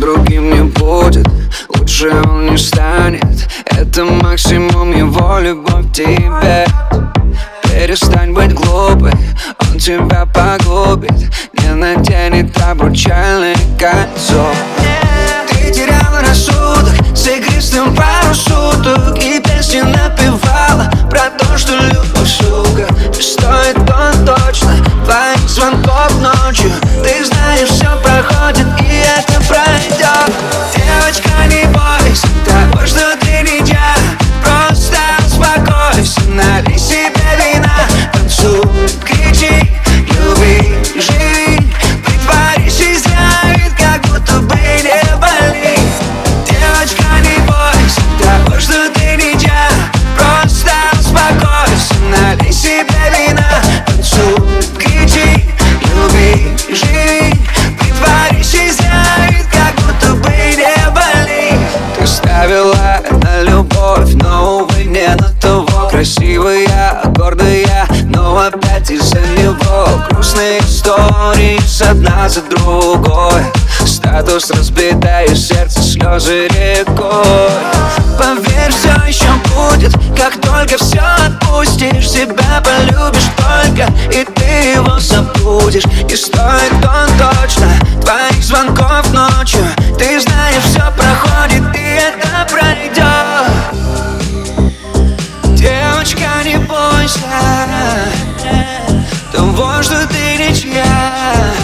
другим не будет, лучше он не станет. Это максимум его любовь к тебе. Перестань быть глупой, он тебя погубит, не наденет обручальное кольцо. Ты теряла рассудок с игристым пару суток и песни напевала про то, что любовь, сука, не стоит он точно твоих звонков ночью. Ты знаешь, все проходит и это пройдет. Девочка, не бойся того, что ты нельзя, просто успокойся, налей себе вина, танцуй, кричи, люби, живи, притворись из вид, как будто бы не болит. Девочка, не бойся того, что ты нельзя, просто успокойся, налей себе вина, танцуй, кричи, люби, живи, притворись из вид, как будто бы не болит. Ты ставила на любовь, но, увы, не на того. Красивая, гордая, но опять из-за него грустные истории с одна за другой. Статус разбитое сердце, слезы рекой. Поверь, все еще будет, как только все отпустишь. Себя полюбишь только, и ты его забудешь. Не стоит он точно твоих звонков ночью. Ты знаешь, все проходит, и это пройдет. Девочка, не бойся того, что ты ничья.